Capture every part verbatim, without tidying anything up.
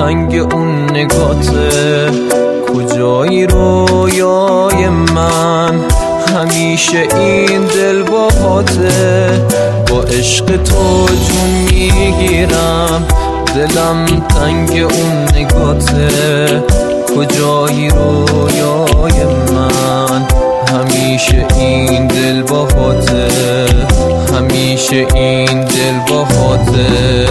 تنگ اون نگاته، کجایی رویای من، همیشه این دل باهاته. با عشق تو جون میگیرم، دلم تنگ اون نگاته، کجایی رویای من، همیشه این دل باهاته، همیشه این دل باهاته.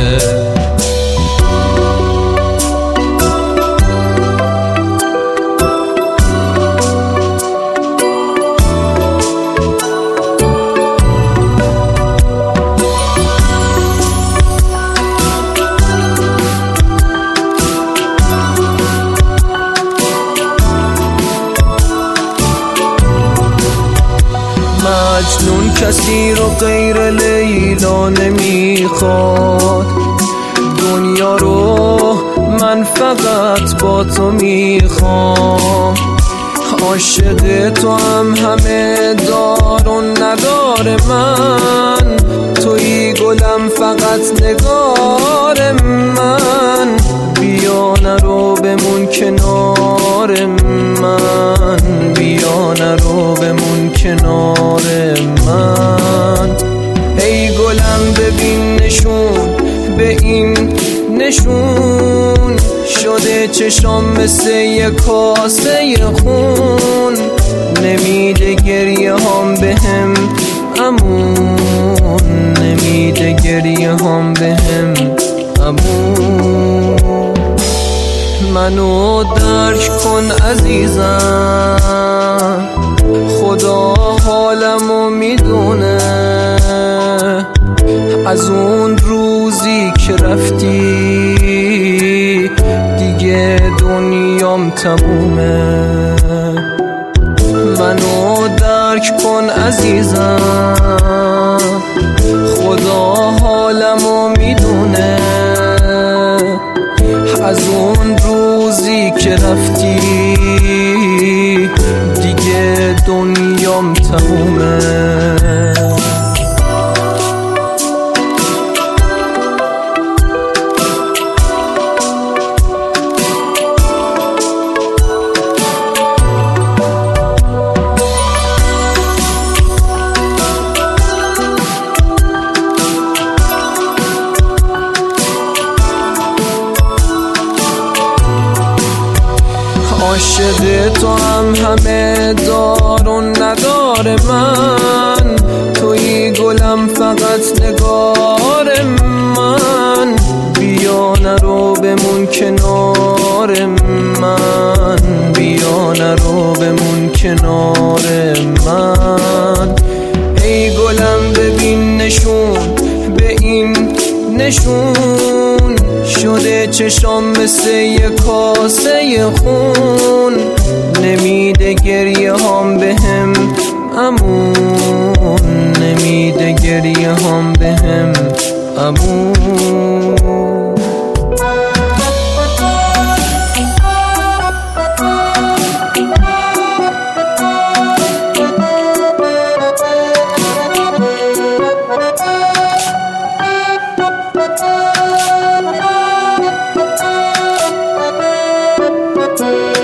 مجنون کسی رو غیر لیلا نمیخواد، دنیا رو من فقط با تو میخوام. عاشق تو هم همه دار و ندار من، توی گلم فقط نگار من. بیا نرو بمون کنار من، بیا نرو بمون کنار من. ای گلم ببین نشون به این نشون شده چشام مثل یک کاسه خون. نمیده گریه هم به هم امون، نمیده گریه هم به هم امون. منو درک کن عزیزم، خدا حالمو میدونه. از اون روزی که رفتی دیگه دنیام تمومه. منو درک کن عزیزم، خدا حالمو میدونه. از اون روزی که رفتی دیگه دنیام تمومه. عاشق تو هم همه دار و ندار من، توی گلم فقط نگار من. بیا نرو بمون کنار من، بیا نرو بمون کنار من. ای گلم ببین نشون به این نشون شده چشام مثل یک کاسه خون. نمیده گریه هم به هم امون، نمیده گریه هم به هم امون. Thank you.